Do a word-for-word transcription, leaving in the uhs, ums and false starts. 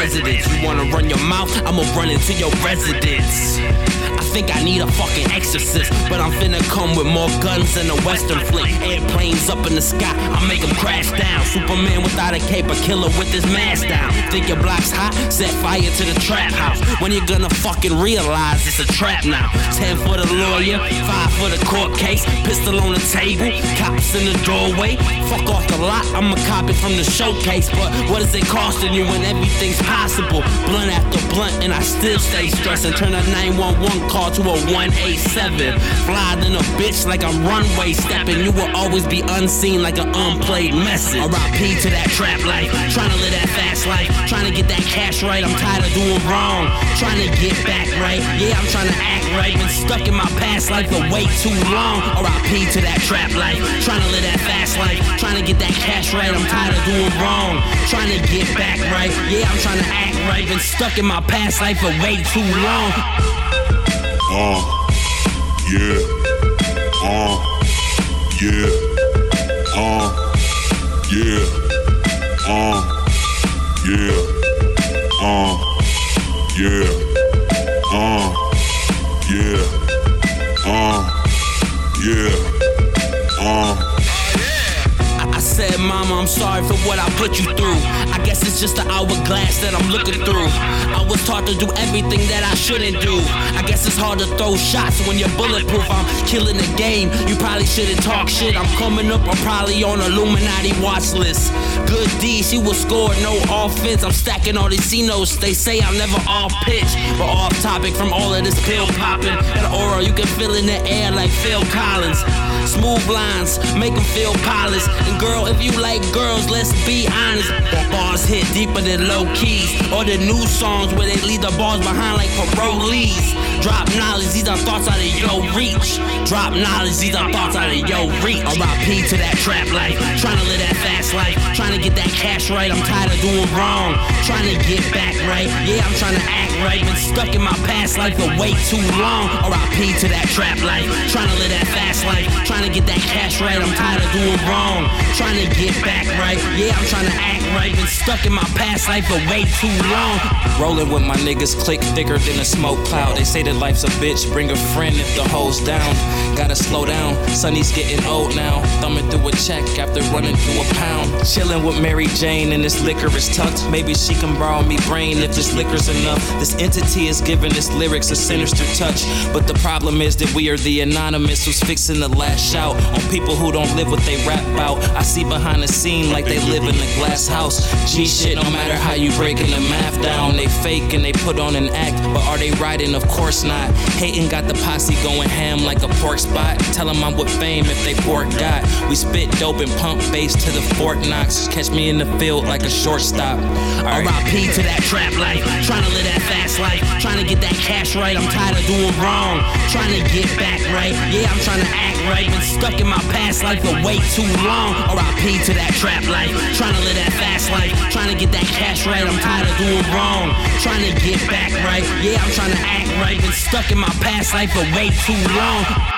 residence. You wanna run your mouth? I'ma run into your residence. I think I need a fucking exorcist, but I'm finna come with more guns than a western flick. Airplanes up in the sky, I make them crash down. Superman without a cape, a killer with his mask down. Think your block's hot? Set fire to the trap house. When you gonna fucking realize it's a trap now? Ten for the lawyer, five for the court case. Pistol on the table, cops in the doorway. Fuck off the lot, I'ma copy from the showcase. But what is it costing you when everything's possible? Blunt after blunt, and I still stay stressed. And turn a nine one one call to a one eight seven. Fly than a bitch like I'm runway stepping. You will always be unseen like an unplayed message. R I P to that trap life, trying to live that fast life, trying to get that cash right. I'm tired of doing wrong, trying to get back right. Yeah, I'm trying to act right. Been stuck in my past life for way too long. R I P to that trap life, trying to live that fast life, trying to get that cash right. I'm tired of doing wrong, trying to get back right. Yeah, I'm trying to act right. Been stuck in my past life for way too long. Uh, yeah, uh, yeah, uh, yeah, uh, yeah, uh, yeah, uh, yeah, uh, yeah, uh. I said, mama, I'm sorry for what I put you through. I guess it's just the hourglass that I'm looking through. I was taught to do everything that I shouldn't do. I guess it's hard to throw shots when you're bulletproof. I'm killing the game, you probably shouldn't talk shit. I'm coming up, I'm probably on Illuminati watch list. Good D, she will score, no offense. I'm stacking all these C-notes, they say I'm never off pitch. But off topic from all of this pill popping. That aura you can feel in the air like Phil Collins. Smooth lines, make them feel polished. And girl, if you like girls, let's be honest. Bars hit deeper than low keys. Or the new songs where they leave the bars behind like parolees. Drop knowledge, these are thoughts out of your reach. Drop knowledge, these are thoughts out of your reach. R I P to that trap life, trying to live that fast life, trying to get that cash right. I'm tired of doing wrong, trying to get back right. Yeah, I'm trying to act right. Been stuck in my past life for way too long. R I P to that trap life, trying to live that fast life, trying to get that cash right. I'm tired of doing wrong, trying to get back right. Yeah, I'm trying to act right. Been stuck in my past life for way too long. Rolling with my niggas, click thicker than a smoke cloud. They say that life's a bitch, bring a friend if the hoe's down. Gotta slow down, Sonny's getting old now. Thumbing through a check after running through a pound. Chilling with Mary Jane and this liquor is tucked. Maybe she can borrow me brain if this liquor's enough. This entity is giving its lyrics a sinister touch. But the problem is that we are the anonymous who's fixing the last shout on people who don't live what they rap about. I see behind the scene like they live in a glass house. G shit, no matter how you breaking the math down. They fake and they put on an act, but are they riding? Of course not. Hating got the posse going ham like a pork spot. Tell them I'm with fame if they pork got. We spit dope and pump bass to the Fort Knox. Catch me in the field like a shortstop. R I P to that trap life, trying to live that fast life, trying to get that cash right. I'm tired of doing wrong, trying to get back right. Yeah, I'm trying to act right. Been stuck in my past life for way too long. R I P to that trap life, trying to live that fast life, trying to get that cash right. I'm tired of doing wrong, trying to get back right. Yeah, I'm trying to act right. Been stuck in my past life for way too long.